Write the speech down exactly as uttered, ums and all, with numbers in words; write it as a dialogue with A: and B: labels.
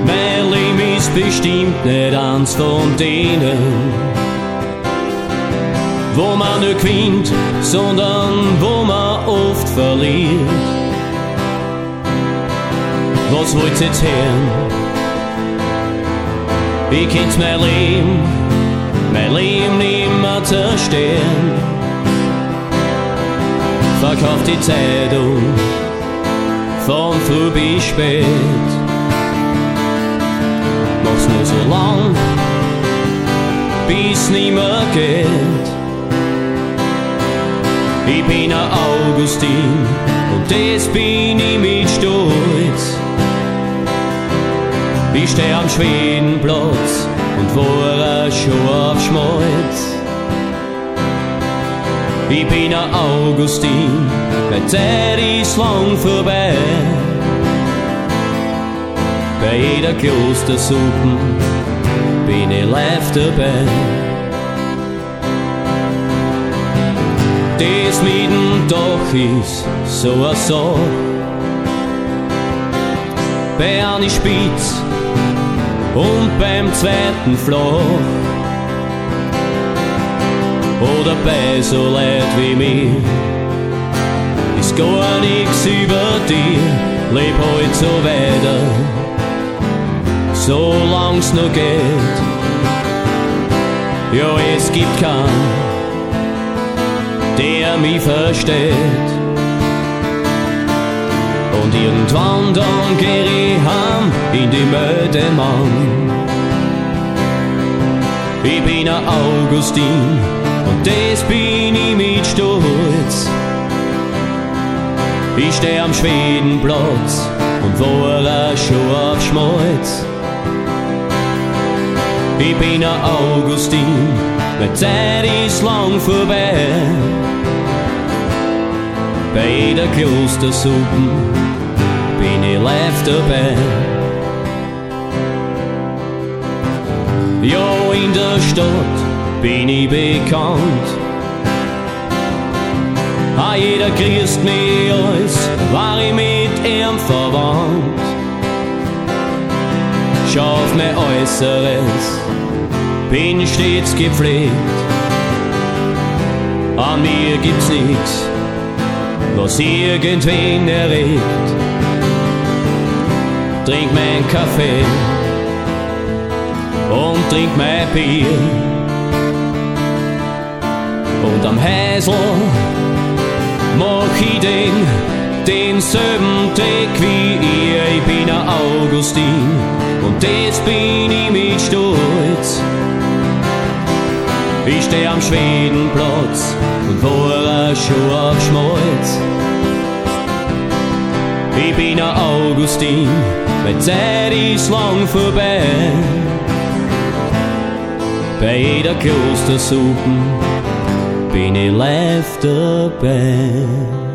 A: Mein Leben ist bestimmt nicht eins von denen, wo man nicht gewinnt, sondern wo man oft verliert. Was wollt's jetzt hören? Ich kenn's mein Leben, mein Leben nimmer zerstören. Verkauf die Zeitung von früh bis spät. Mach's nur so lang, bis nimmer geht. Ich bin ein Augustin und das bin ich mit Stolz. Ich steh am Schwedenplatz und war schon auf Schmalz. Ich bin ein Augustin, meine Zeit ist lang vorbei. Bei jeder Klostersuppe bin ich live dabei. Das mit dem Dach ist so eine Sache. Bei einer spitz und beim zweiten flach. Oder bei so Leid wie mir ist gar nix über dir. Leb heut so weiter, solang's noch geht. Ja, es gibt keinen, der mich versteht. Und irgendwann dann geh ich heim in die Mödemann. Ich bin ein Augustin und das bin ich mit Stolz. Ich steh am Schwedenplatz und war schon auf Schmalz. Ich bin ein Augustin, meine Zeit ist lang vorbei. Bei jeder Klostersuppe bin ich live dabei. Ja, in der Stadt bin ich bekannt. Ah, jeder grüßt mich, als war ich mit ihm verwandt. Schau auf mein Äußeres, bin stets gepflegt. An mir gibt's nix, was irgendwen erregt. Trink mein Kaffee und trink mein Bier. Und am Häsl mach ich den, denselben Tag wie ihr. Ich bin ein Augustin und das bin ich mit Stolz. Ich steh am Schwedenplatz und war schon auf Schmalz. Ich bin ein Augustin, meine Zeit ist lang vorbei. Bei jeder Klostersuppe bin ich live dabei.